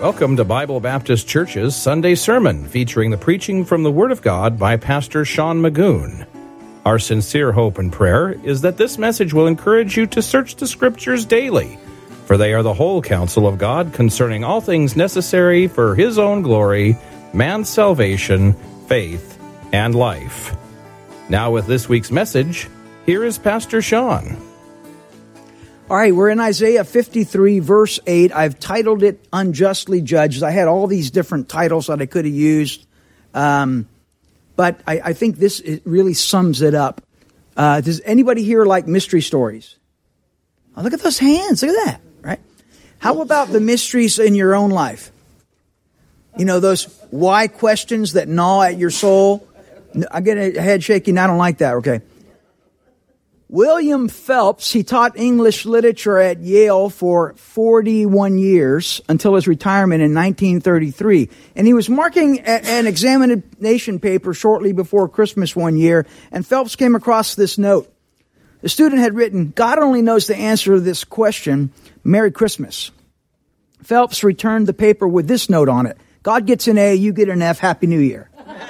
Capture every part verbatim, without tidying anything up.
Welcome to Bible Baptist Church's Sunday Sermon, featuring the preaching from the Word of God by Pastor Sean Magoon. Our sincere hope and prayer is that this message will encourage you to search the Scriptures daily, for they are the whole counsel of God concerning all things necessary for His own glory, man's salvation, faith, and life. Now with this week's message, here is Pastor Sean. All right, we're in Isaiah fifty-three, verse eight. I've titled it Unjustly Judged. I had all these different titles that I could have used, um, but I, I think this it really sums it up. Uh, does anybody here like mystery stories? Oh, look at those hands. Look at that, right? How about the mysteries in your own life? You know, those why questions that gnaw at your soul? I get a head shaking. I don't like that, okay? William Phelps, he taught English literature at Yale for forty-one years until his retirement in nineteen thirty-three. And he was marking a, an examination paper shortly before Christmas one year, and Phelps came across this note. The student had written, "God only knows the answer to this question. Merry Christmas." Phelps returned the paper with this note on it: "God gets an A, you get an F, Happy New Year."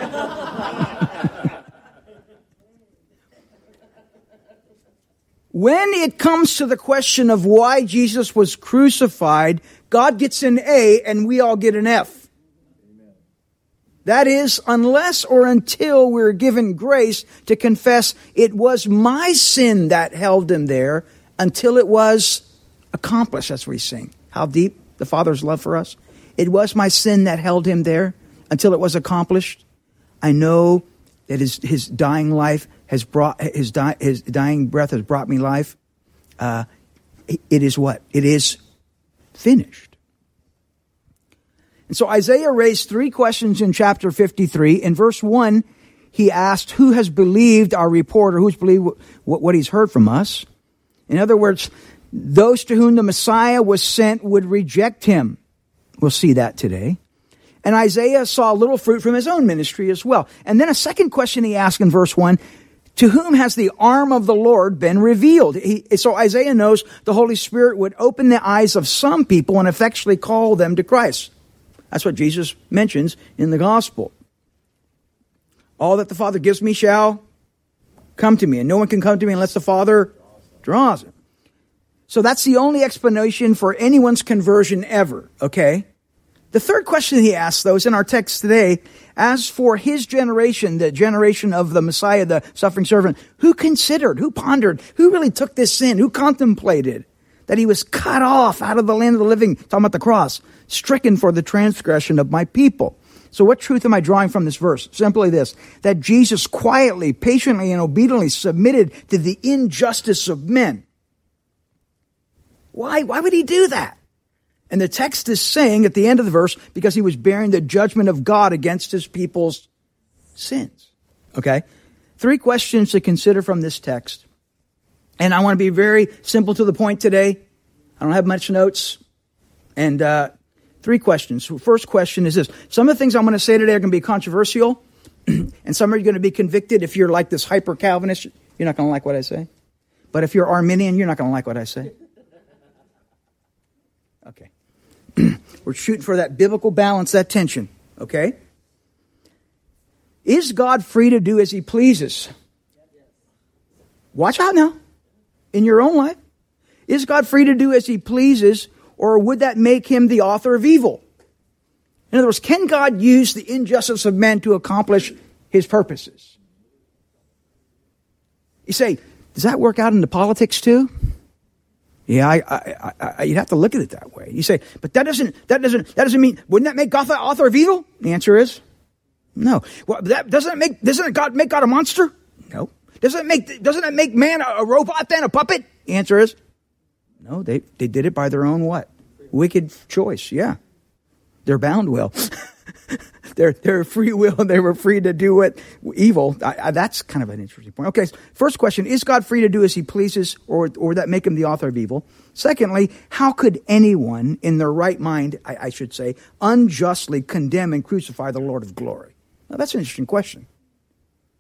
When it comes to the question of why Jesus was crucified, God gets an A and we all get an F. That is, unless or until we're given grace to confess it was my sin that held him there until it was accomplished, as we sing. How deep the Father's love for us. It was my sin that held him there until it was accomplished. I know that his, his dying life has brought, his, di- his dying breath has brought me life. Uh, it is what? It is finished. And so Isaiah raised three questions in chapter fifty-three. In verse one, he asked, who has believed our report, or who's believed what, what he's heard from us? In other words, those to whom the Messiah was sent would reject him. We'll see that today. And Isaiah saw little fruit from his own ministry as well. And then a second question he asked in verse one, to whom has the arm of the Lord been revealed? He, so Isaiah knows the Holy Spirit would open the eyes of some people and effectually call them to Christ. That's what Jesus mentions in the gospel. All that the Father gives me shall come to me, and no one can come to me unless the Father draws him. So that's the only explanation for anyone's conversion ever, okay? The third question he asks, though, is in our text today. As for his generation, the generation of the Messiah, the suffering servant, who considered, who pondered, who really took this sin, who contemplated that he was cut off out of the land of the living, talking about the cross, stricken for the transgression of my people. So what truth am I drawing from this verse? Simply this, that Jesus quietly, patiently, and obediently submitted to the injustice of men. Why? Why would he do that? And the text is saying at the end of the verse, because he was bearing the judgment of God against his people's sins. Okay? Three questions to consider from this text. And I want to be very simple to the point today. I don't have much notes. And uh, three questions. First question is this. Some of the things I'm going to say today are going to be controversial. And some are going to be convicted. If you're like this hyper-Calvinist, you're not going to like what I say. But if you're Arminian, you're not going to like what I say. Okay. We're shooting for that biblical balance, that tension. Okay? Is God free to do as he pleases? Watch out now. In your own life. Is God free to do as he pleases, or would that make him the author of evil? In other words, can God use the injustice of men to accomplish his purposes? You say, does that work out into politics too? Yeah, I, I, I, you'd have to look at it that way. You say, but that doesn't, that doesn't, that doesn't mean, wouldn't that make God the author of evil? The answer is no. Well, that doesn't it make, doesn't God make God a monster? No. Doesn't it make, doesn't it make man a, a robot then, a puppet? The answer is no. They, they did it by their own what? Wicked choice. Yeah. Their bound will. They're, they're free will, and they were free to do what evil. I, I, that's kind of an interesting point. Okay, first question, is God free to do as he pleases, or, or that make him the author of evil? Secondly, how could anyone in their right mind, I, I should say, unjustly condemn and crucify the Lord of glory? Now, that's an interesting question.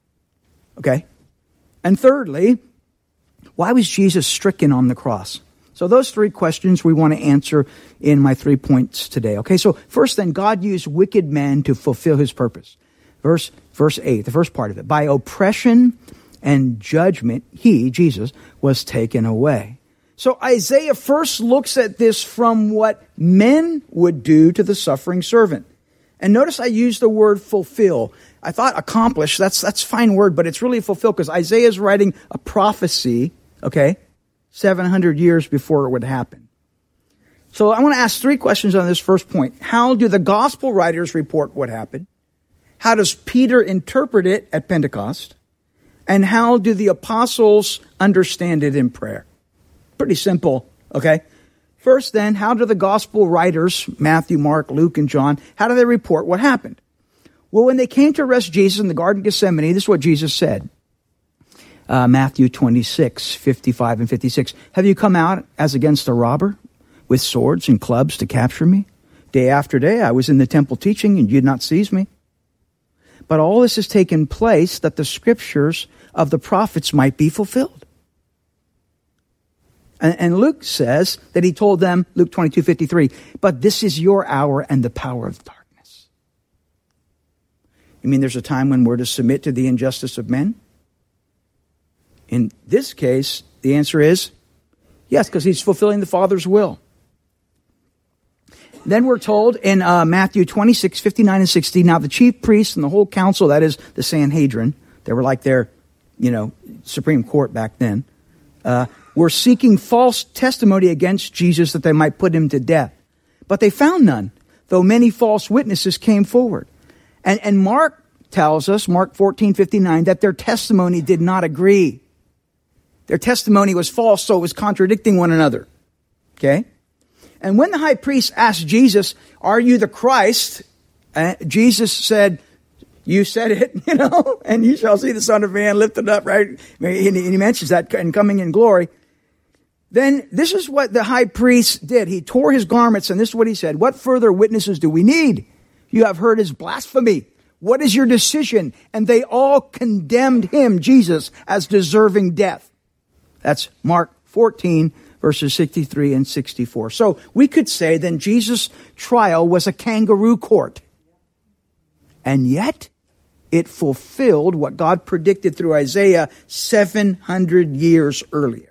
Okay. And thirdly, why was Jesus stricken on the cross? So those three questions we want to answer in my three points today. Okay, so first then, God used wicked men to fulfill his purpose. Verse, verse eight, the first part of it. By oppression and judgment, he, Jesus, was taken away. So Isaiah first looks at this from what men would do to the suffering servant. And notice I used the word fulfill. I thought accomplish, that's that's a fine word, but it's really fulfill because Isaiah is writing a prophecy, okay, seven hundred years before it would happen. So I want to ask three questions on this first point. How do the gospel writers report what happened? How does Peter interpret it at Pentecost? And how do the apostles understand it in prayer? Pretty simple, okay? First then, how do the gospel writers, Matthew, Mark, Luke, and John, how do they report what happened? Well, when they came to arrest Jesus in the Garden of Gethsemane, this is what Jesus said. Uh, Matthew twenty-six, fifty-five and fifty-six. Have you come out as against a robber with swords and clubs to capture me? Day after day I was in the temple teaching and you did not seize me. But all this has taken place that the scriptures of the prophets might be fulfilled. And, and Luke says that he told them, Luke twenty-two, fifty-three, but this is your hour and the power of darkness. You mean there's a time when we're to submit to the injustice of men? In this case, the answer is yes, because he's fulfilling the Father's will. Then we're told in uh, Matthew twenty-six, fifty-nine and sixty, now the chief priests and the whole council, that is the Sanhedrin, they were like their, you know, Supreme Court back then, uh, were seeking false testimony against Jesus that they might put him to death. But they found none, though many false witnesses came forward. And, and Mark tells us, Mark fourteen, fifty-nine, that their testimony did not agree. Their testimony was false, so it was contradicting one another. Okay? And when the high priest asked Jesus, are you the Christ? Uh, Jesus said, you said it, you know, and you shall see the Son of Man lifted up, right? And he mentions that and coming in glory. Then this is what the high priest did. He tore his garments, and this is what he said. What further witnesses do we need? You have heard his blasphemy. What is your decision? And they all condemned him, Jesus, as deserving death. That's Mark fourteen, verses sixty-three and sixty-four. So we could say then Jesus' trial was a kangaroo court. And yet, it fulfilled what God predicted through Isaiah seven hundred years earlier.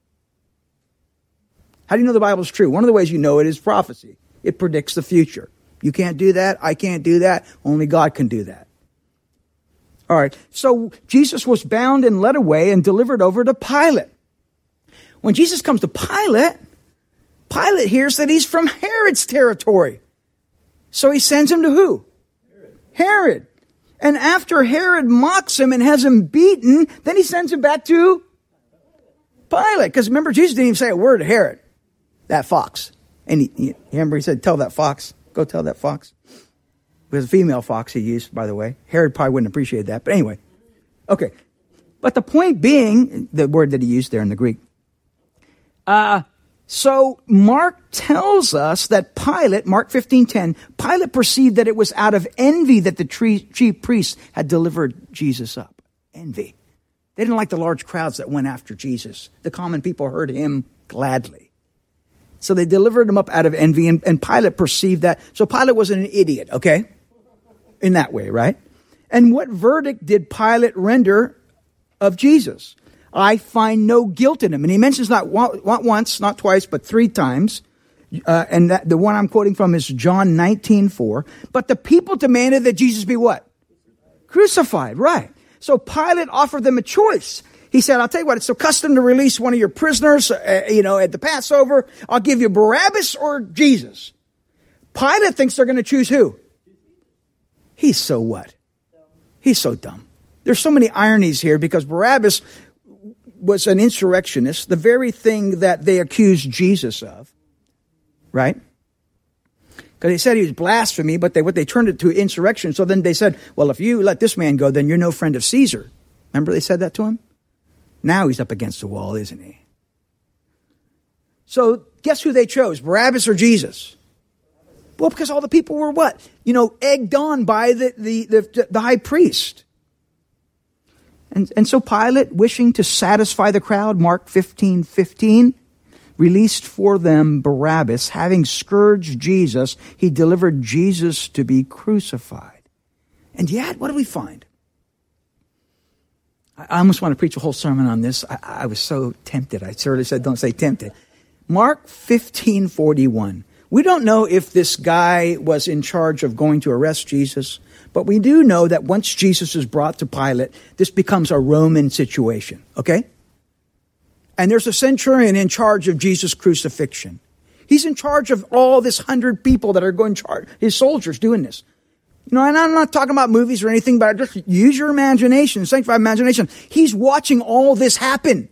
How do you know the Bible is true? One of the ways you know it is prophecy. It predicts the future. You can't do that. I can't do that. Only God can do that. All right. So Jesus was bound and led away and delivered over to Pilate. When Jesus comes to Pilate, Pilate hears that he's from Herod's territory. So he sends him to who? Herod. Herod. And after Herod mocks him and has him beaten, then he sends him back to Pilate. Because remember, Jesus didn't even say a word to Herod. That fox. And he, he, remember he said, tell that fox. Go tell that fox. It was a female fox he used, by the way. Herod probably wouldn't appreciate that. But anyway. Okay. But the point being, the word that he used there in the Greek. Uh, so Mark tells us that Pilate, Mark fifteen ten, Pilate perceived that it was out of envy that the chief priests had delivered Jesus up. Envy. They didn't like the large crowds that went after Jesus. The common people heard him gladly. So they delivered him up out of envy, and, and Pilate perceived that. So Pilate wasn't an idiot, okay? In that way, right? And what verdict did Pilate render of Jesus? I find no guilt in him. And he mentions not, not once, not twice, but three times. Uh, and that, the one I'm quoting from is John nineteen four. But the people demanded that Jesus be what? Crucified, right. So Pilate offered them a choice. He said, I'll tell you what, it's a custom to release one of your prisoners, uh, you know, at the Passover. I'll give you Barabbas or Jesus. Pilate thinks they're going to choose who? He's so what? He's so dumb. There's so many ironies here because Barabbas was an insurrectionist, the very thing that they accused Jesus of, right? Because they said he was blasphemy, but they what they turned it to insurrection. So then they said, well, if you let this man go, then you're no friend of Caesar. Remember they said that to him? Now he's up against the wall, isn't he? So guess who they chose, Barabbas or Jesus? Well, because all the people were what? You know, egged on by the, the, the, the high priest. And, and so Pilate, wishing to satisfy the crowd, Mark fifteen fifteen, released for them Barabbas. Having scourged Jesus, he delivered Jesus to be crucified. And yet, what do we find? I almost want to preach a whole sermon on this. I, I was so tempted. I sort of said, don't say tempted. Mark fifteen forty-one. We don't know if this guy was in charge of going to arrest Jesus, but we do know that once Jesus is brought to Pilate, this becomes a Roman situation, okay? And there's a centurion in charge of Jesus' crucifixion. He's in charge of all this hundred people that are going to charge, his soldiers doing this. You know, and I'm not talking about movies or anything, but just use your imagination, sanctified imagination. He's watching all this happen.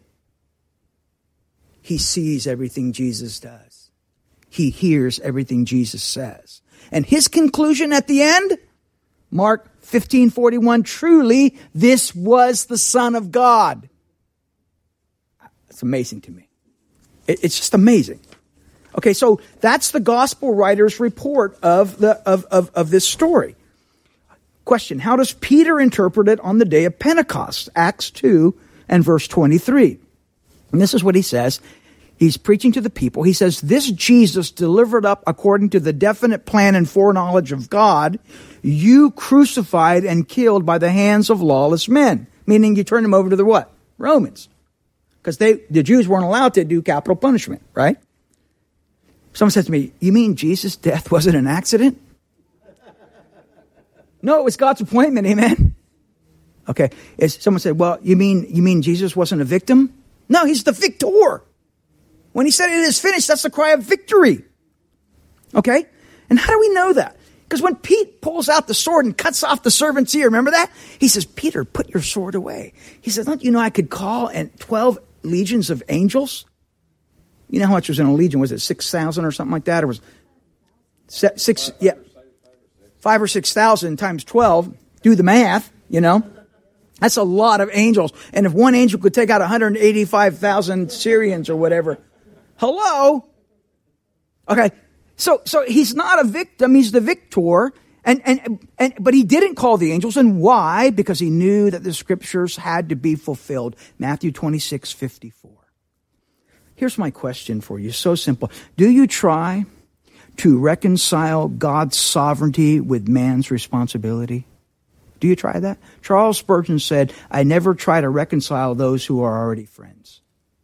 He sees everything Jesus does. He hears everything Jesus says. And his conclusion at the end, Mark fifteen forty-one, truly, this was the Son of God. It's amazing to me. It's just amazing. Okay, so that's the gospel writer's report of the of, of, of this story. Question, how does Peter interpret it on the day of Pentecost? Acts two and verse twenty-three. And this is what he says. He's preaching to the people. He says, this Jesus delivered up according to the definite plan and foreknowledge of God, you crucified and killed by the hands of lawless men. Meaning you turn them over to the what? Romans. Because they the Jews weren't allowed to do capital punishment, right? Someone said to me, you mean Jesus' death wasn't an accident? No, it was God's appointment, amen? Okay, As someone said, well, you mean you mean Jesus wasn't a victim? No, he's the victor. When he said it is finished, that's the cry of victory. Okay? And how do we know that? Because when Pete pulls out the sword and cuts off the servant's ear, remember that? He says, Peter, put your sword away. He says, don't you know I could call and twelve legions of angels? You know how much was in a legion? Was it six thousand or something like that? Or was it six, yeah, five or six thousand times twelve. Do the math, you know. That's a lot of angels. And if one angel could take out one hundred eighty-five thousand Syrians or whatever, hello? Okay, so so he's not a victim, he's the victor. And, and, and, but he didn't call the angels. And why? Because he knew that the scriptures had to be fulfilled. Matthew twenty-six fifty-four. Here's my question for you. So simple. Do you try to reconcile God's sovereignty with man's responsibility? Do you try that? Charles Spurgeon said, I never try to reconcile those who are already friends.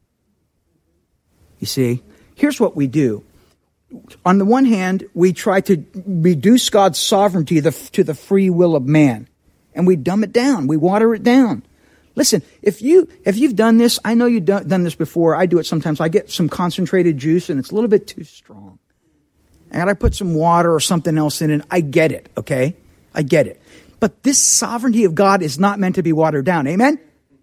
You see, here's what we do. On the one hand, we try to reduce God's sovereignty to the free will of man. And we dumb it down. We water it down. Listen, if, you, if you've done this, I know you've done this before. I do it sometimes. I get some concentrated juice and it's a little bit too strong. And I put some water or something else in it. I get it, okay? I get it. But this sovereignty of God is not meant to be watered down. Amen?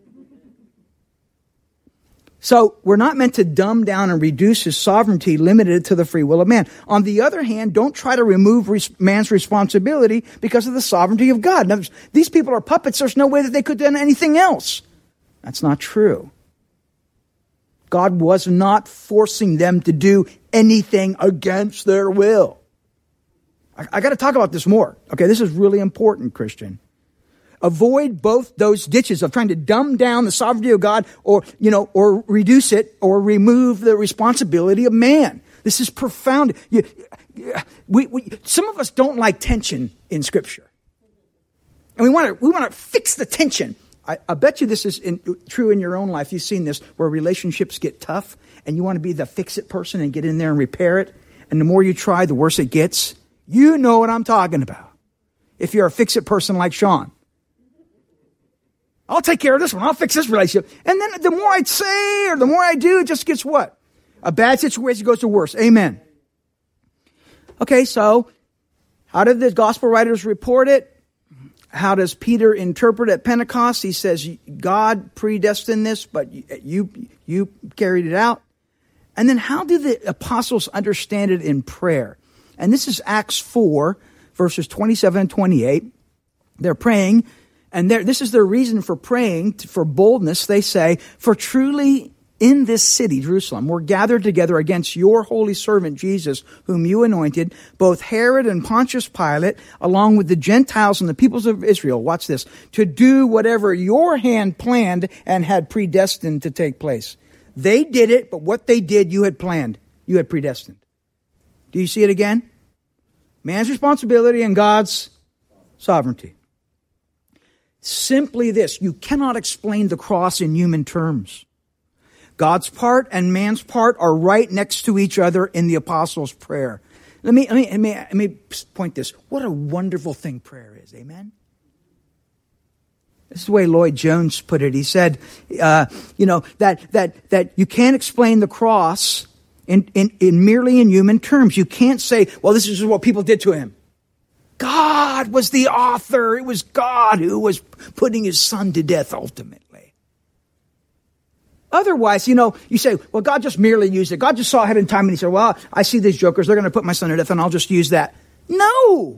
So we're not meant to dumb down and reduce his sovereignty limited to the free will of man. On the other hand, don't try to remove res- man's responsibility because of the sovereignty of God. In other words, these people are puppets. There's no way that they could have done anything else. That's not true. God was not forcing them to do anything against their will. I, I got to talk about this more. Okay, this is really important, Christian. Avoid both those ditches of trying to dumb down the sovereignty of God or, you know, or reduce it or remove the responsibility of man. This is profound. You, we, we, some of us don't like tension in Scripture. And we want to we want to fix the tension. I, I bet you this is in, true in your own life. You've seen this where relationships get tough and you want to be the fix-it person and get in there and repair it. And the more you try, the worse it gets. You know what I'm talking about. If you're a fix-it person like Sean. I'll take care of this one. I'll fix this relationship. And then the more I say or the more I do, it just gets what? A bad situation goes to worse. Amen. Okay, so how did the gospel writers report it? How does Peter interpret at Pentecost? He says, God predestined this, but you, you carried it out. And then how do the apostles understand it in prayer? And this is Acts four, verses twenty-seven and twenty-eight. They're praying. And this is their reason for praying, for boldness. They say, for truly in this city, Jerusalem, we're gathered together against your holy servant Jesus, whom you anointed, both Herod and Pontius Pilate, along with the Gentiles and the peoples of Israel, watch this, to do whatever your hand planned and had predestined to take place. They did it, but what they did, you had planned. You had predestined. Do you see it again? Man's responsibility and God's sovereignty. Simply this, you cannot explain the cross in human terms. God's part and man's part are right next to each other in the Apostles' prayer. Let me, let me, let me, let me point this. What a wonderful thing prayer is. Amen? This is the way Lloyd Jones put it. He said, uh, you know, that, that, that you can't explain the cross in, in, in merely in human terms. You can't say, well, this is what people did to him. God was the author. It was God who was putting his son to death ultimately. Otherwise, you know, you say, well, God just merely used it. God just saw ahead in time and he said, well, I see these jokers. They're going to put my son to death and I'll just use that. No.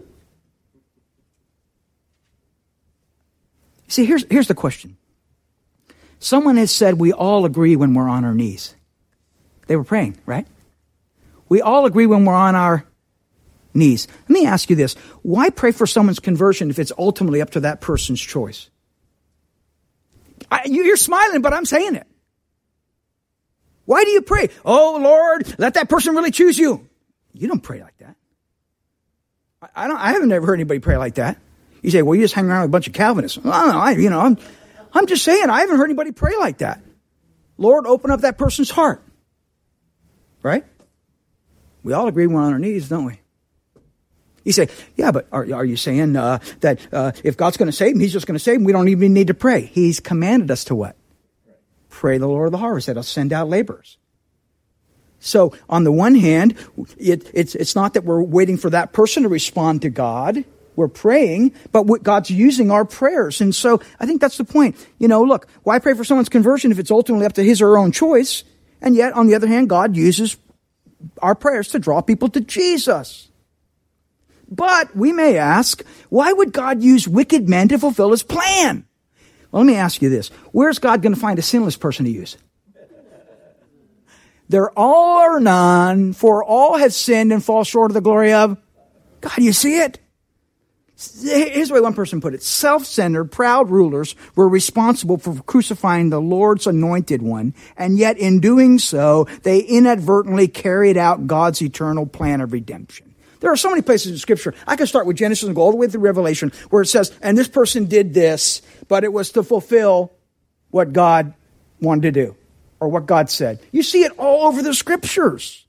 See, here's, here's the question. Someone has said we all agree when we're on our knees. They were praying, right? We all agree when we're on our knees. Let me ask you this. Why pray for someone's conversion if it's ultimately up to that person's choice? I, you're smiling, but I'm saying it. Why do you pray? Oh, Lord, let that person really choose you. You don't pray like that. I, I don't. I haven't ever heard anybody pray like that. You say, well, you just hang around with a bunch of Calvinists. Well, I don't know. I, you know, I'm, I'm just saying, I haven't heard anybody pray like that. Lord, open up that person's heart. Right? We all agree we're on our knees, don't we? You say, yeah, but are, are you saying uh, that uh, if God's going to save him, he's just going to save him? We don't even need to pray. He's commanded us to what? Pray the Lord of the harvest that he'll send out laborers. So on the one hand, it, it's, it's not that we're waiting for that person to respond to God. We're praying, but God's using our prayers. And so I think that's the point. You know, look, why pray for someone's conversion if it's ultimately up to his or her own choice? And yet, on the other hand, God uses our prayers to draw people to Jesus. But we may ask, why would God use wicked men to fulfill his plan? Well, let me ask you this. Where's God going to find a sinless person to use? They're all or none, for all have sinned and fall short of the glory of God. You see it? Here's the way one person put it. Self-centered, proud rulers were responsible for crucifying the Lord's anointed one, and yet in doing so, they inadvertently carried out God's eternal plan of redemption. There are so many places in Scripture. I can start with Genesis and go all the way through Revelation, where it says, and this person did this, but it was to fulfill what God wanted to do, or what God said. You see it all over the Scriptures.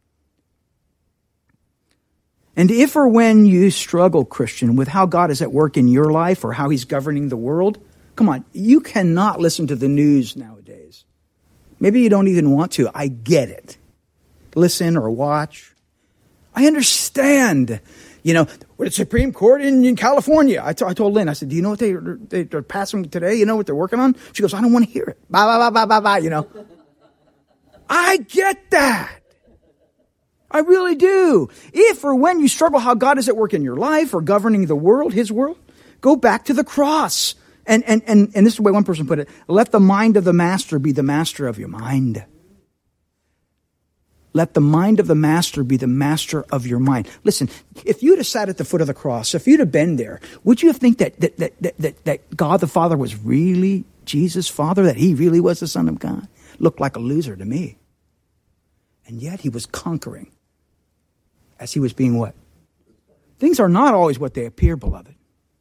And if or when you struggle, Christian, with how God is at work in your life or how he's governing the world, come on, you cannot listen to the news nowadays. Maybe you don't even want to. I get it. Listen or watch. I understand. You know, with the Supreme Court in, in California, I, t- I told Lynn, I said, do you know what they, they, they're passing today? You know what they're working on? She goes, I don't want to hear it. Blah, blah, blah, blah, blah, blah, you know. I get that. I really do. If or when you struggle how God is at work in your life or governing the world, his world, go back to the cross. And, and, and, and this is the way one person put it. Let the mind of the master be the master of your mind. Let the mind of the master be the master of your mind. Listen, if you'd have sat at the foot of the cross, if you'd have been there, would you have think that, that, that, that, that God the Father was really Jesus' Father, that he really was the Son of God? Looked like a loser to me. And yet he was conquering. As he was being what? Things are not always what they appear, beloved.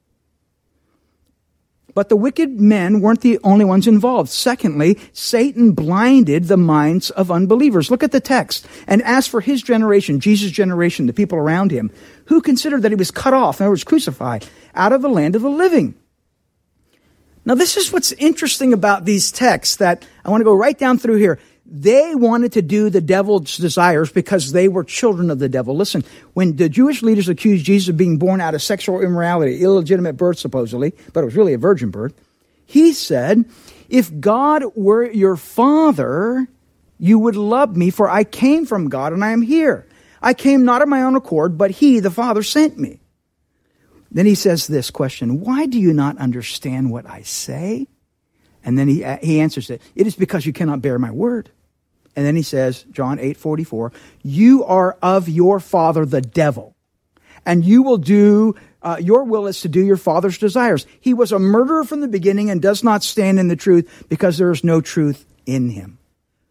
But the wicked men weren't the only ones involved. Secondly, Satan blinded the minds of unbelievers. Look at the text. And as for his generation, Jesus' generation, the people around him, who considered that he was cut off, in other words, crucified, out of the land of the living. Now, this is what's interesting about these texts that I want to go right down through here. They wanted to do the devil's desires because they were children of the devil. Listen, when the Jewish leaders accused Jesus of being born out of sexual immorality, illegitimate birth supposedly, but it was really a virgin birth, he said, if God were your father, you would love me, for I came from God and I am here. I came not of my own accord, but he, the Father, sent me. Then he says this question, why do you not understand what I say? And then he, he answers it, it is because you cannot bear my word. And then he says, John eight forty-four, you are of your father, the devil, and you will do, uh, your will is to do your father's desires. He was a murderer from the beginning and does not stand in the truth because there is no truth in him.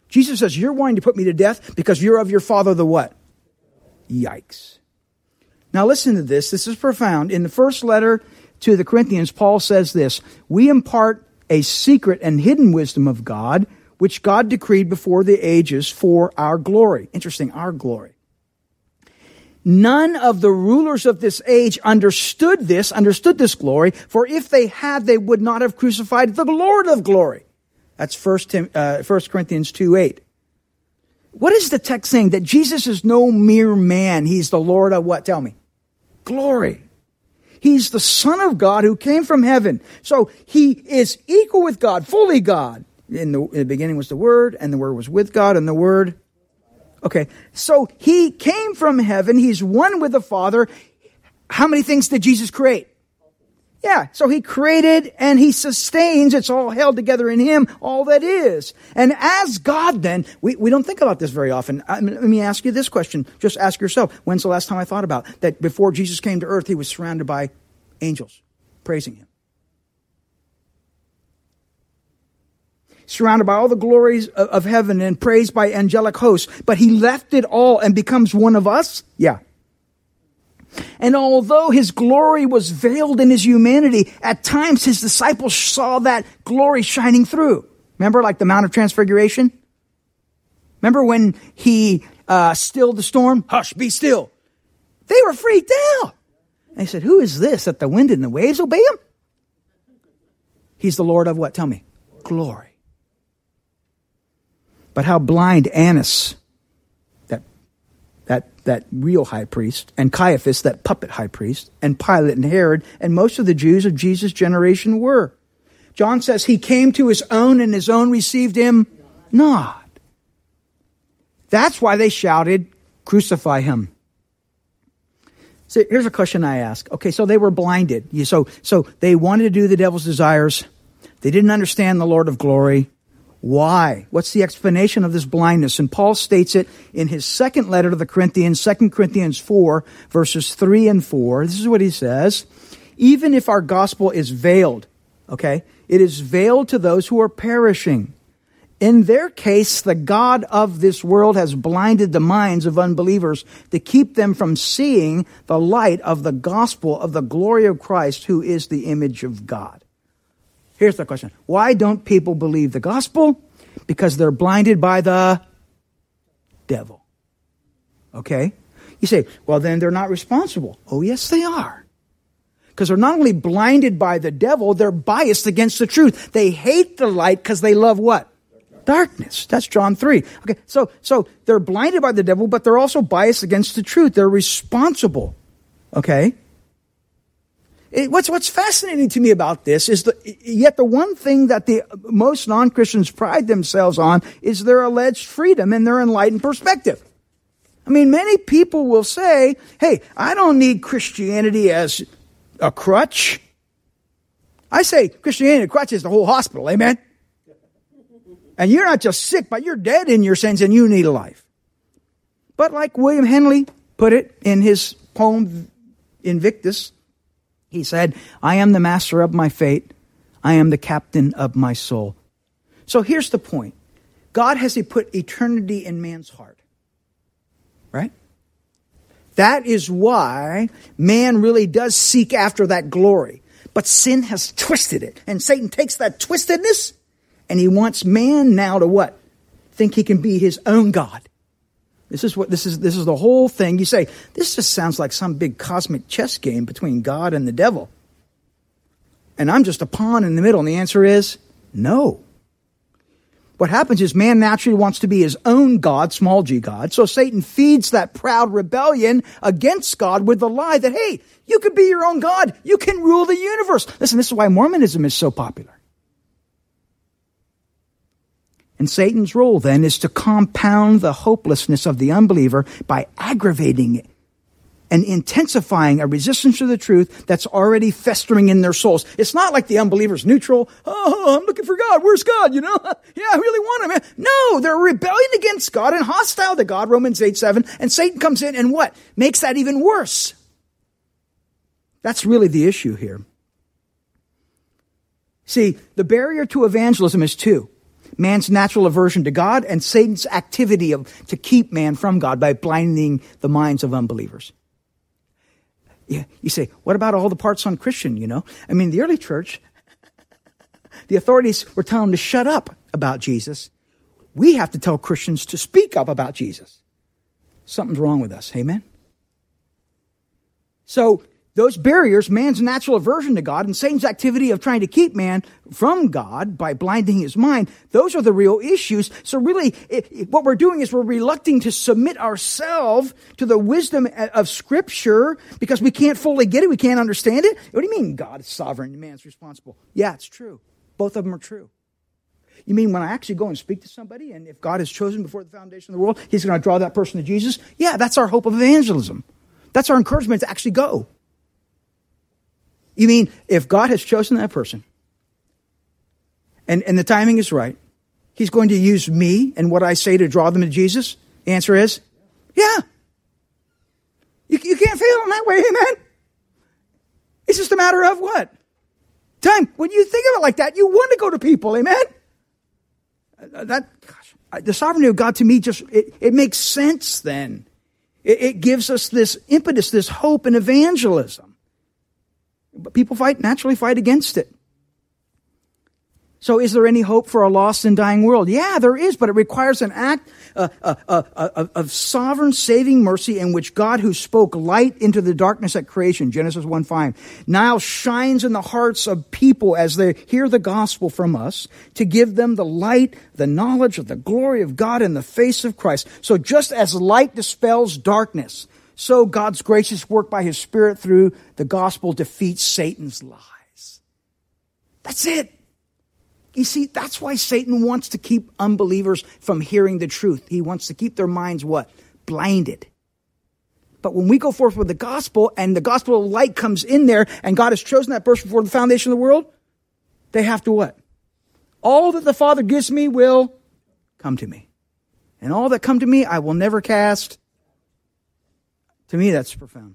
Jesus says, you're wanting to put me to death because you're of your father the what? Yikes. Now listen to this. This is profound. In the first letter to the Corinthians, Paul says this, we impart a secret and hidden wisdom of God, which God decreed before the ages for our glory. Interesting, our glory. None of the rulers of this age understood this, understood this glory, for if they had, they would not have crucified the Lord of glory. That's First Corinthians two eight. What is the text saying? That Jesus is no mere man. He's the Lord of what? Tell me. Glory. He's the Son of God who came from heaven. So he is equal with God, fully God. In the, in the beginning was the Word, and the Word was with God, and the Word... Okay, so he came from heaven. He's one with the Father. How many things did Jesus create? Yeah, so he created and he sustains. It's all held together in him, all that is. And as God then, we, we don't think about this very often. I mean, let me ask you this question. Just ask yourself, when's the last time I thought about that before Jesus came to earth, he was surrounded by angels praising him? Surrounded by all the glories of, of heaven and praised by angelic hosts. But he left it all and becomes one of us? Yeah. And although his glory was veiled in his humanity, at times his disciples saw that glory shining through. Remember, like the Mount of Transfiguration? Remember when he uh, stilled the storm? Hush, be still. They were freaked out. They said, who is this that the wind and the waves obey him? He's the Lord of what? Tell me. Glory. But how blind Annas, that that that real high priest, and Caiaphas, that puppet high priest, and Pilate and Herod, and most of the Jews of Jesus' generation were. John says he came to his own, and his own received him not. That's why they shouted, crucify him. So here's a question I ask. Okay, so they were blinded. So, so they wanted to do the devil's desires. They didn't understand the Lord of glory. Why? What's the explanation of this blindness? And Paul states it in his second letter to the Corinthians, Second Corinthians four, verses three and four. This is what he says. Even if our gospel is veiled, okay, it is veiled to those who are perishing. In their case, the God of this world has blinded the minds of unbelievers to keep them from seeing the light of the gospel of the glory of Christ, who is the image of God. Here's the question. Why don't people believe the gospel? Because they're blinded by the devil. Okay? You say, well, then they're not responsible. Oh, yes, they are. Because they're not only blinded by the devil, they're biased against the truth. They hate the light because they love what? Darkness. That's John three. Okay, so, so they're blinded by the devil, but they're also biased against the truth. They're responsible. Okay? It, what's what's fascinating to me about this is that yet the one thing that the most non-Christians pride themselves on is their alleged freedom and their enlightened perspective. I mean, many people will say, hey, I don't need Christianity as a crutch. I say Christianity, a crutch is the whole hospital, amen? And you're not just sick, but you're dead in your sins and you need a life. But like William Henley put it in his poem Invictus, he said, I am the master of my fate. I am the captain of my soul. So here's the point. God has put eternity in man's heart. Right? That is why man really does seek after that glory. But sin has twisted it. And Satan takes that twistedness and he wants man now to what? Think he can be his own God. This is what this is this is the whole thing. You say, this just sounds like some big cosmic chess game between God and the devil. And I'm just a pawn in the middle. And the answer is no. What happens is man naturally wants to be his own God, small g God. So Satan feeds that proud rebellion against God with the lie that, hey, you could be your own God. You can rule the universe. Listen, this is why Mormonism is so popular. And Satan's role then is to compound the hopelessness of the unbeliever by aggravating it and intensifying a resistance to the truth that's already festering in their souls. It's not like the unbeliever's neutral. Oh, I'm looking for God. Where's God? You know? Yeah, I really want him. No, they're rebelling against God and hostile to God, Romans eight seven. And Satan comes in and what? Makes that even worse. That's really the issue here. See, the barrier to evangelism is two. man's natural aversion to God and Satan's activity of, to keep man from God by blinding the minds of unbelievers. Yeah, you say, what about all the parts on Christian, you know? I mean, the early church, the authorities were telling them to shut up about Jesus. We have to tell Christians to speak up about Jesus. Something's wrong with us. Amen? So, those barriers, man's natural aversion to God and Satan's activity of trying to keep man from God by blinding his mind, those are the real issues. So really, it, it, what we're doing is we're reluctant to submit ourselves to the wisdom of Scripture because we can't fully get it, we can't understand it. What do you mean God is sovereign and man's responsible? Yeah, it's true. Both of them are true. You mean when I actually go and speak to somebody, and if God has chosen before the foundation of the world, He's going to draw that person to Jesus? Yeah, that's our hope of evangelism. That's our encouragement to actually go. You mean if God has chosen that person and, and the timing is right, He's going to use me and what I say to draw them to Jesus? The answer is, yeah. You, you can't fail in that way, amen? It's just a matter of what? Time. When you think of it like that, you want to go to people, amen? That, gosh, the sovereignty of God to me just, it, it makes sense then. It, it gives us this impetus, this hope in evangelism. But people fight, naturally fight against it. So is there any hope for a lost and dying world? Yeah, there is, but it requires an act uh, uh, uh, uh, of sovereign saving mercy in which God, who spoke light into the darkness at creation, Genesis one five, now shines in the hearts of people as they hear the gospel from us to give them the light, the knowledge of the glory of God in the face of Christ. So just as light dispels darkness, so God's gracious work by His Spirit through the gospel defeats Satan's lies. That's it. You see, that's why Satan wants to keep unbelievers from hearing the truth. He wants to keep their minds what? Blinded. But when we go forth with the gospel and the gospel of light comes in there and God has chosen that person before the foundation of the world, they have to what? All that the Father gives me will come to me. And all that come to me, I will never cast. To me, that's profound.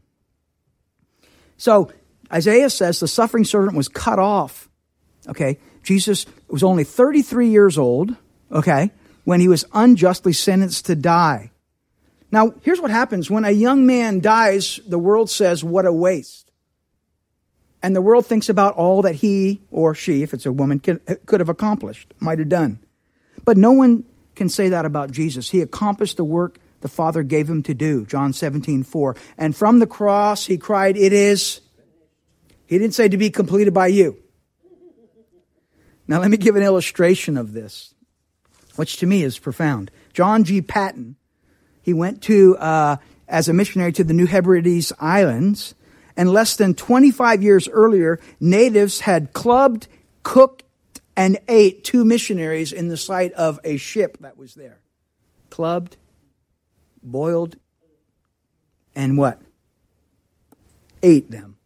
So, Isaiah says the suffering servant was cut off. Okay, Jesus was only thirty-three years old, okay, when He was unjustly sentenced to die. Now, here's what happens. When a young man dies, the world says, what a waste. And the world thinks about all that he or she, if it's a woman, can, could have accomplished, might have done. But no one can say that about Jesus. He accomplished the work the Father gave Him to do, John seventeen four. And from the cross, He cried, it is. He didn't say to be completed by you. Now, let me give an illustration of this, which to me is profound. John G. Patton, he went to, uh, as a missionary to the New Hebrides Islands, and less than twenty-five years earlier, natives had clubbed, cooked, and ate two missionaries in the sight of a ship that was there. Clubbed, boiled, and what? Ate them.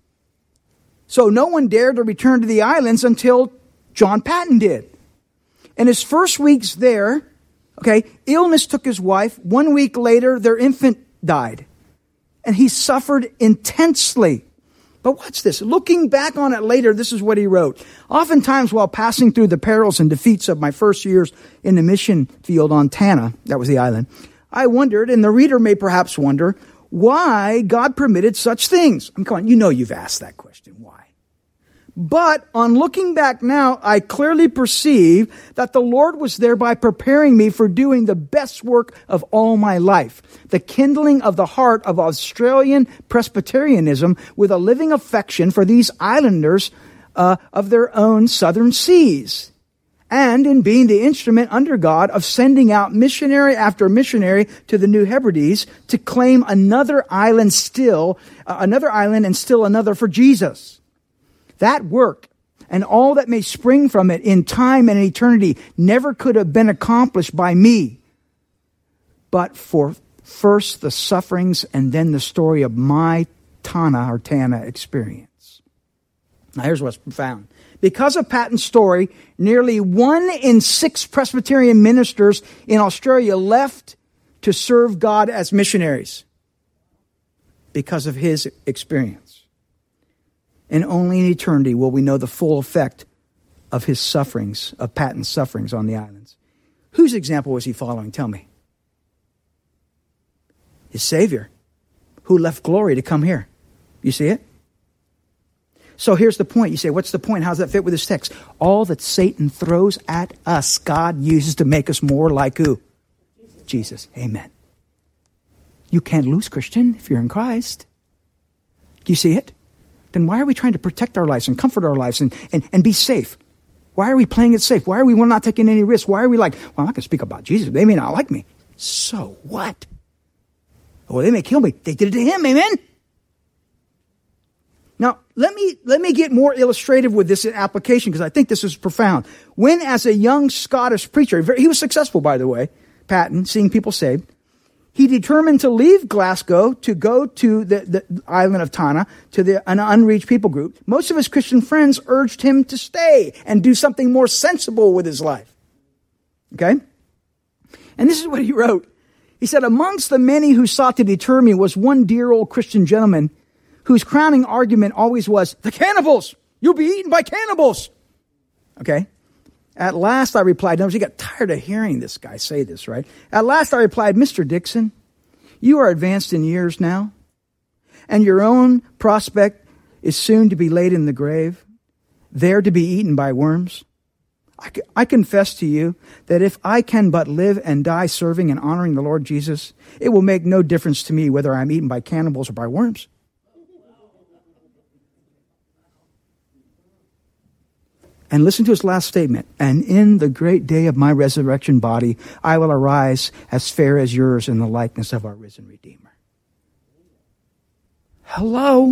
So no one dared to return to the islands until John Patton did. In his first weeks there, okay, illness took his wife. One week later, their infant died. And he suffered intensely. But watch this. Looking back on it later, this is what he wrote. Oftentimes, while passing through the perils and defeats of my first years in the mission field on Tanna, that was the island, I wondered, and the reader may perhaps wonder, why God permitted such things. I'm calling, you know you've asked that question. Why? But on looking back now, I clearly perceive that the Lord was thereby preparing me for doing the best work of all my life, the kindling of the heart of Australian Presbyterianism with a living affection for these islanders uh, of their own southern seas, and in being the instrument under God of sending out missionary after missionary to the New Hebrides to claim another island still, uh, another island and still another for Jesus. That work and all that may spring from it in time and eternity never could have been accomplished by me, but for first the sufferings and then the story of my Tanna or Tanna experience. Now here's what's profound. Because of Patton's story, nearly one in six Presbyterian ministers in Australia left to serve God as missionaries because of his experience. And only in eternity will we know the full effect of his sufferings, of Patton's sufferings on the islands. Whose example was he following? Tell me. His Savior, who left glory to come here. You see it? So here's the point. You say, what's the point? How does that fit with this text? All that Satan throws at us, God uses to make us more like who? Jesus. Amen. You can't lose, Christian, if you're in Christ. Do you see it? Then why are we trying to protect our lives and comfort our lives and, and, and be safe? Why are we playing it safe? Why are we not taking any risks? Why are we like, well, I'm not going to speak about Jesus. They may not like me. So what? Oh, they may kill me. They did it to him. Amen? Now, let me let me get more illustrative with this application because I think this is profound. When, as a young Scottish preacher, he was successful, by the way, Patton, seeing people saved, he determined to leave Glasgow to go to the, the island of Tanna, to the, an unreached people group. Most of his Christian friends urged him to stay and do something more sensible with his life. Okay? And this is what he wrote. He said, amongst the many who sought to deter me was one dear old Christian gentleman whose crowning argument always was, the cannibals! You'll be eaten by cannibals! Okay? At last I replied, notice he got tired of hearing this guy say this, right? At last I replied, Mister Dixon, you are advanced in years now, and your own prospect is soon to be laid in the grave, there to be eaten by worms. I, I confess to you that if I can but live and die serving and honoring the Lord Jesus, it will make no difference to me whether I'm eaten by cannibals or by worms. And listen to his last statement. And in the great day of my resurrection body, I will arise as fair as yours in the likeness of our risen Redeemer. Hello?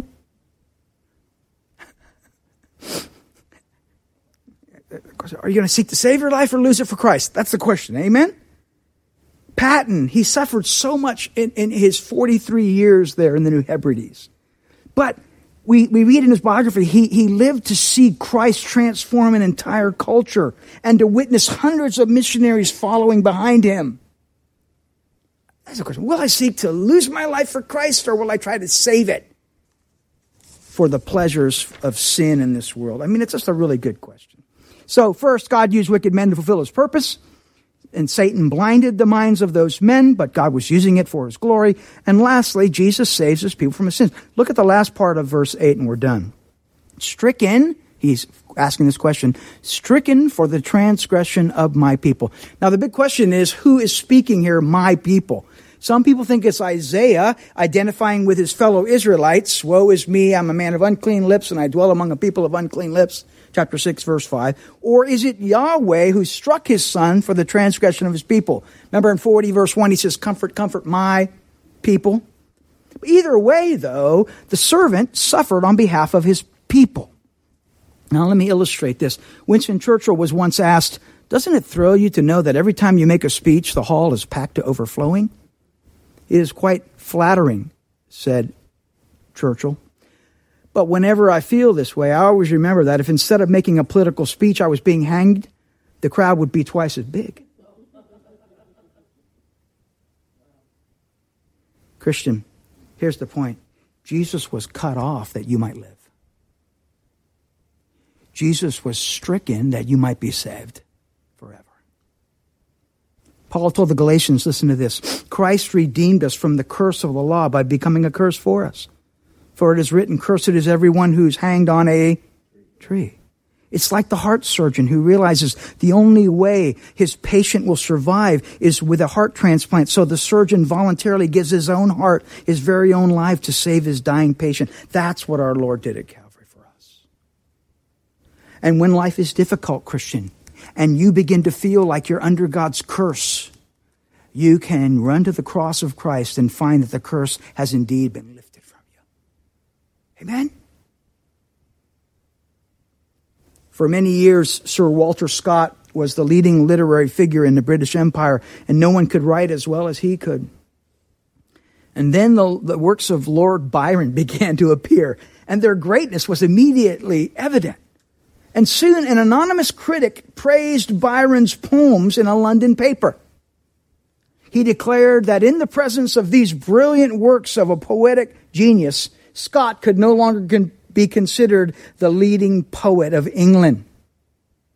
Are you going to seek to save your life or lose it for Christ? That's the question. Amen? Patton, he suffered so much in, in his forty-three years there in the New Hebrides. But We, we read in his biography, he, he lived to see Christ transform an entire culture and to witness hundreds of missionaries following behind him. That's the question. Will I seek to lose my life for Christ or will I try to save it for the pleasures of sin in this world? I mean, it's just a really good question. So first, God used wicked men to fulfill his purpose. And Satan blinded the minds of those men, but God was using it for his glory. And lastly, Jesus saves his people from his sins. Look at the last part of verse eight and we're done. Stricken, he's asking this question, stricken for the transgression of my people. Now the big question is, who is speaking here, my people? Some people think it's Isaiah identifying with his fellow Israelites. Woe is me, I'm a man of unclean lips, and I dwell among a people of unclean lips. Chapter six, verse five. Or is it Yahweh who struck his son for the transgression of his people? Remember in forty, verse one, he says, comfort, comfort my people. Either way, though, the servant suffered on behalf of his people. Now, let me illustrate this. Winston Churchill was once asked, doesn't it thrill you to know that every time you make a speech, the hall is packed to overflowing? It is quite flattering, said Churchill. But whenever I feel this way, I always remember that if instead of making a political speech, I was being hanged, the crowd would be twice as big. Christian, here's the point. Jesus was cut off that you might live. Jesus was stricken that you might be saved forever. Paul told the Galatians, listen to this, Christ redeemed us from the curse of the law by becoming a curse for us. For it is written, cursed is everyone who's hanged on a tree. It's like the heart surgeon who realizes the only way his patient will survive is with a heart transplant. So the surgeon voluntarily gives his own heart, his very own life to save his dying patient. That's what our Lord did at Calvary for us. And when life is difficult, Christian, and you begin to feel like you're under God's curse, you can run to the cross of Christ and find that the curse has indeed been lifted. Amen? For many years, Sir Walter Scott was the leading literary figure in the British Empire, and no one could write as well as he could. And then the, the works of Lord Byron began to appear, and their greatness was immediately evident. And soon an anonymous critic praised Byron's poems in a London paper. He declared that in the presence of these brilliant works of a poetic genius, Scott could no longer con- be considered the leading poet of England.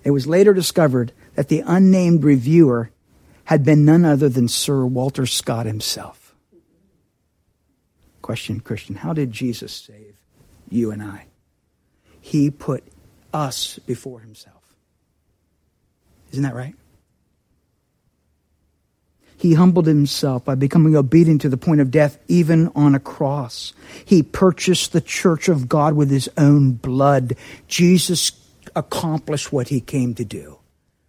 It was later discovered that the unnamed reviewer had been none other than Sir Walter Scott himself. Question, Christian, how did Jesus save you and I? He put us before himself. Isn't that right? He humbled himself by becoming obedient to the point of death, even on a cross. He purchased the church of God with his own blood. Jesus accomplished what he came to do.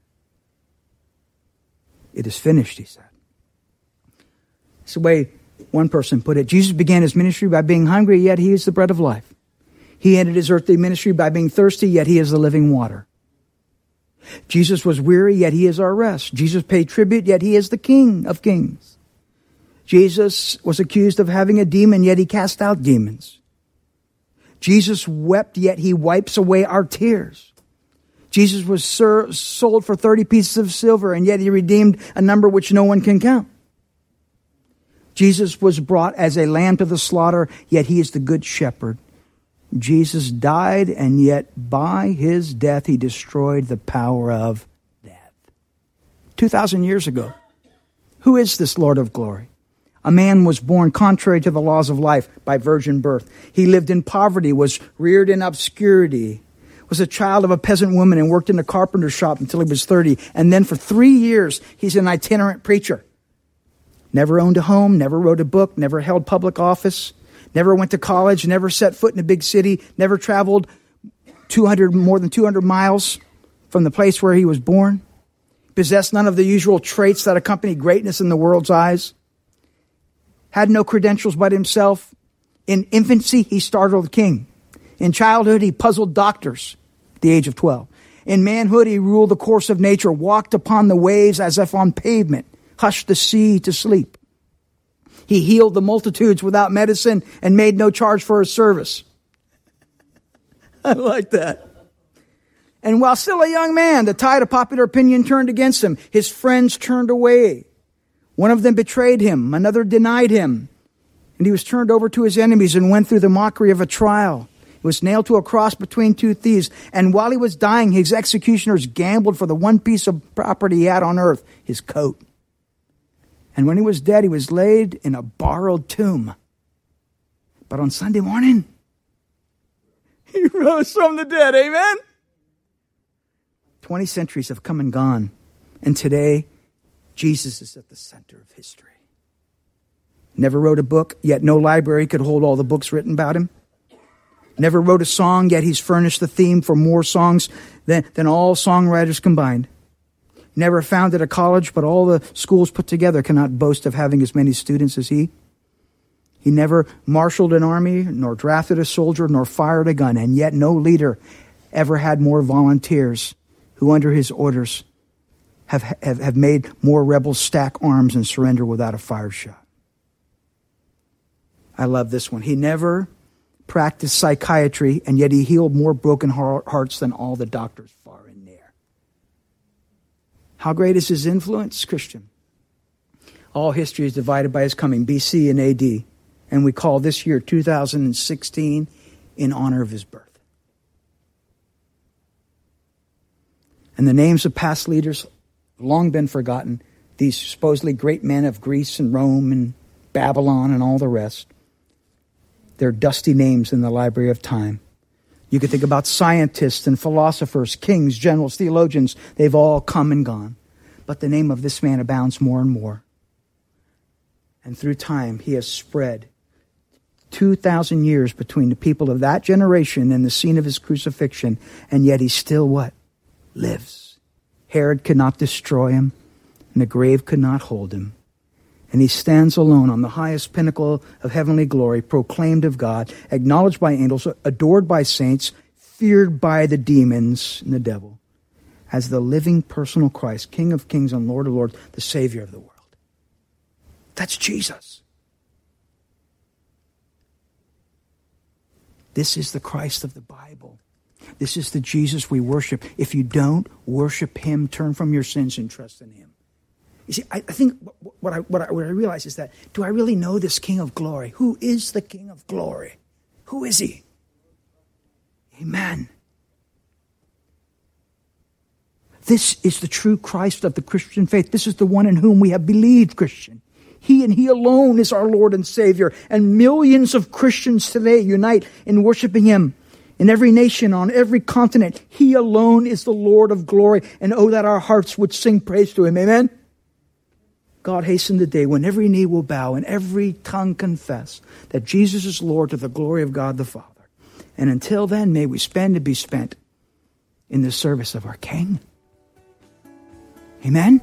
It is finished, he said. It's the way one person put it. Jesus began his ministry by being hungry, yet he is the bread of life. He ended his earthly ministry by being thirsty, yet he is the living water. Jesus was weary, yet he is our rest. Jesus paid tribute, yet he is the King of kings. Jesus was accused of having a demon, yet he cast out demons. Jesus wept, yet he wipes away our tears. Jesus was ser- sold for thirty pieces of silver, and yet he redeemed a number which no one can count. Jesus was brought as a lamb to the slaughter, yet he is the good shepherd. Jesus died, and yet by his death he destroyed the power of death. Two thousand years ago, who is this Lord of glory? A man was born contrary to the laws of life by virgin birth. He lived in poverty, was reared in obscurity, was a child of a peasant woman, and worked in a carpenter shop until he was thirty. And then for three years, he's an itinerant preacher. Never owned a home, never wrote a book, never held public office, never went to college, never set foot in a big city, never traveled two hundred, more than two hundred miles from the place where he was born. Possessed none of the usual traits that accompany greatness in the world's eyes. Had no credentials but himself. In infancy, he startled the king. In childhood, he puzzled doctors at the age of twelve. In manhood, he ruled the course of nature, walked upon the waves as if on pavement, hushed the sea to sleep. He healed the multitudes without medicine and made no charge for his service. I like that. And while still a young man, the tide of popular opinion turned against him. His friends turned away. One of them betrayed him. Another denied him. And he was turned over to his enemies and went through the mockery of a trial. He was nailed to a cross between two thieves. And while he was dying, his executioners gambled for the one piece of property he had on earth, his coat. And when he was dead, he was laid in a borrowed tomb. But on Sunday morning, he rose from the dead. Amen? Twenty centuries have come and gone. And today, Jesus is at the center of history. Never wrote a book, yet no library could hold all the books written about him. Never wrote a song, yet he's furnished the theme for more songs than, than all songwriters combined. Never founded a college, but all the schools put together cannot boast of having as many students as he. He never marshaled an army, nor drafted a soldier, nor fired a gun, and yet no leader ever had more volunteers who under his orders have, have, have made more rebels stack arms and surrender without a fired shot. I love this one. He never practiced psychiatry, and yet he healed more broken hearts than all the doctors far and near. How great is his influence, Christian? All history is divided by his coming, B C and A D. And we call this year two thousand sixteen in honor of his birth. And the names of past leaders have long been forgotten. These supposedly great men of Greece and Rome and Babylon and all the rest. They're dusty names in the library of time. You could think about scientists and philosophers, kings, generals, theologians. They've all come and gone. But the name of this man abounds more and more. And through time, he has spread two thousand years between the people of that generation and the scene of his crucifixion. And yet he still what? Lives. Herod could not destroy him, and the grave could not hold him. And he stands alone on the highest pinnacle of heavenly glory, proclaimed of God, acknowledged by angels, adored by saints, feared by the demons and the devil, as the living personal Christ, King of kings and Lord of lords, the Savior of the world. That's Jesus. This is the Christ of the Bible. This is the Jesus we worship. If you don't worship him, turn from your sins and trust in him. You see, I, I think what I, what, I, what I realize is that, do I really know this King of glory? Who is the King of glory? Who is he? Amen. This is the true Christ of the Christian faith. This is the one in whom we have believed, Christian. He and He alone is our Lord and Savior. And millions of Christians today unite in worshiping Him. In every nation, on every continent, He alone is the Lord of glory. And oh, that our hearts would sing praise to Him. Amen? God, hasten the day when every knee will bow and every tongue confess that Jesus is Lord to the glory of God the Father. And until then, may we spend and be spent in the service of our King. Amen?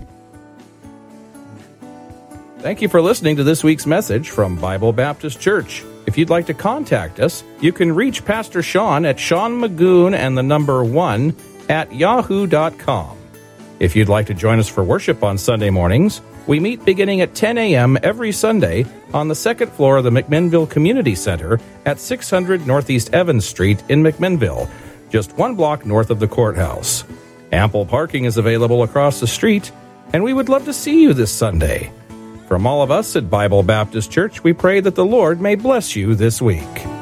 Thank you for listening to this week's message from Bible Baptist Church. If you'd like to contact us, you can reach Pastor Sean at Sean Magoon and the number one at yahoo dot com. If you'd like to join us for worship on Sunday mornings, we meet beginning at ten a.m. every Sunday on the second floor of the McMinnville Community Center at six hundred Northeast Evans Street in McMinnville, just one block north of the courthouse. Ample parking is available across the street, and we would love to see you this Sunday. From all of us at Bible Baptist Church, we pray that the Lord may bless you this week.